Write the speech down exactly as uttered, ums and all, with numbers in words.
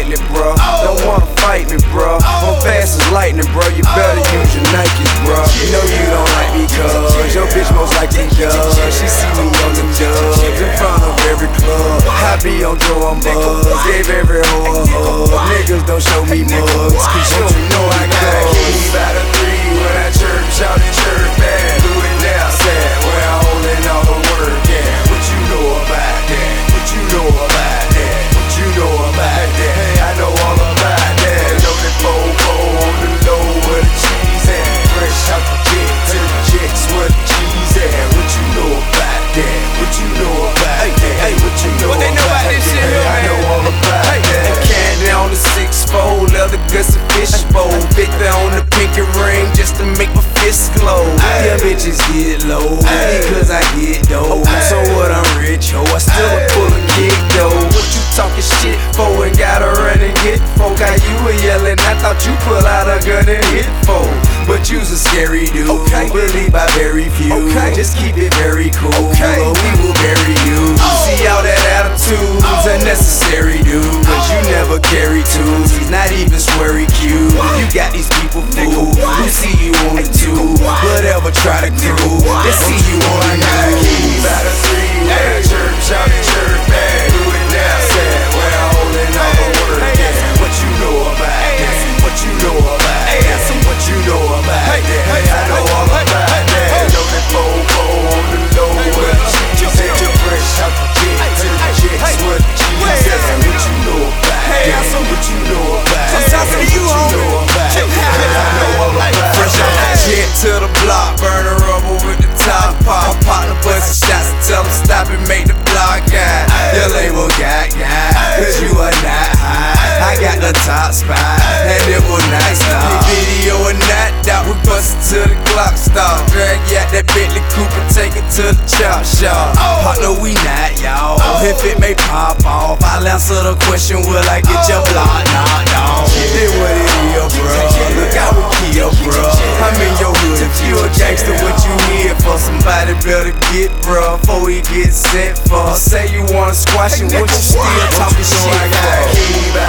nightly, bro. Don't wanna fight me, bro. I'm fast as lightning, bro. You better use your Nikes, bro. You know you don't like me, cuz your bitch most likely does. She see me on the dubs in front of every club. I be on Joe, I'm buzz. Gave every hoe a hug. Niggas don't show me mugs, cause you don't know I got a key by the three. When I church, shout and church back. Do it now, sad. Where I'm holding all the work, yeah. What you know about that? What you know about that? What you know about that? Hey, I know all about that. Loaded fofo on the low where the cheese at. Fresh out the jet to the jets where the cheese at. What you know about that? What you know about that? Hey, what you know what they know about this shit, hey, I know all about hey, that. And candy on the six fold, leather guts and fish bowl. Victor on the pinky ring just to make my fist glow. Yeah, bitches get low because I get dough. So what, I'm rich, ho. I still a full of kick though. What you talking shit for and gotta run and get folk? How you were yelling, I thought you pull out a gun and hit folk. But you's a scary dude, okay. Believe by very few, okay. Just keep it very cool, okay. Or we will bury you. Oh. See all that attitude's oh. unnecessary, dude. Cause you never carry twos, he's not even sweary cute. You got these people fooled, who see you on the tube, whatever try to crew. They see you on the news. By the three, where the church, shout and church back. Do it now, sad, where I'm holding all the work. Yeah. What you know about that? What you know about that? What you know about that? Hey, I know all about that. Loaded fofo on the low where the cheese at. Fresh out the jet to the jets where the cheese at. What you know about that? What you know about that? What you know about that? I know all about that. Fresh out the jet to the block, burning rubber with the top pop. Pop the bustin' shots and tell them stop and make the block guy. Your label got guy, cause you are not high. I got the top spot, and it was nice now. Video and not doubt, we bustin' till the clock stop. Drag you out that Bentley coupe and take it to the chop shop. Partner, we not, y'all. If it may pop off, I'll answer the question, will I get your block knocked off? Then what it is, bro? Look how we kill, bro. I'm in your hood, if you a gangster, what you here for? Somebody better get, bro, before he gets sent for. Say you wanna squash it, what you still talking shit for?